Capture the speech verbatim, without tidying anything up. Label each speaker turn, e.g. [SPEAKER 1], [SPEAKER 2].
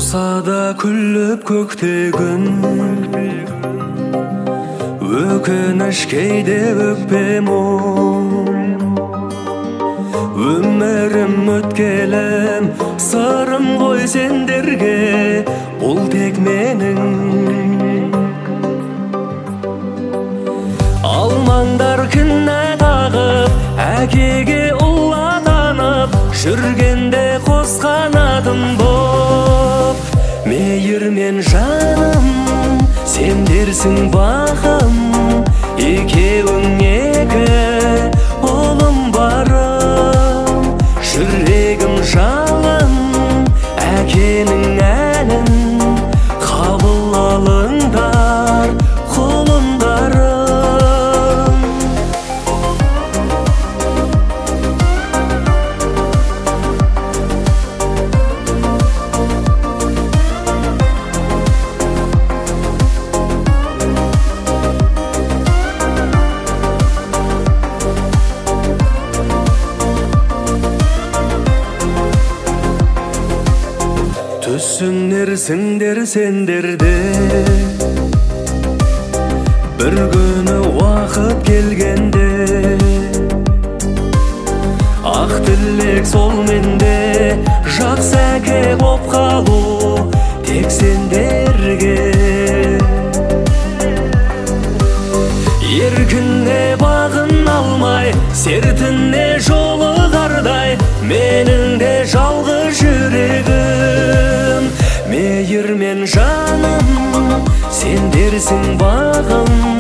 [SPEAKER 1] Туса да күліп көктегін, өкініш кейде өкпе мұң. Өмірім өткелім, сырым ғой сендерге, бұл тек менің. Алмаңдар кінә тағып, әкеге ұл атанып, жүргенде қос қанатым боп. Мейірмен жаным, сендерсің бағым, екеуің екі ұлым барым. Жүрегім жалын, әкенің әнін қабыл алыңдар, құлымдарым. Түсінерсіңдер сендерде, бір күні уақыт келгенде. Ақ тілек сол менде, жақсы әке боп қалу тек сендерге. Еркіне бағын алмай, сертіне жолы қардай, менің де жалғыз жүрегім. Мейірмен жаным, сендерсің бағым,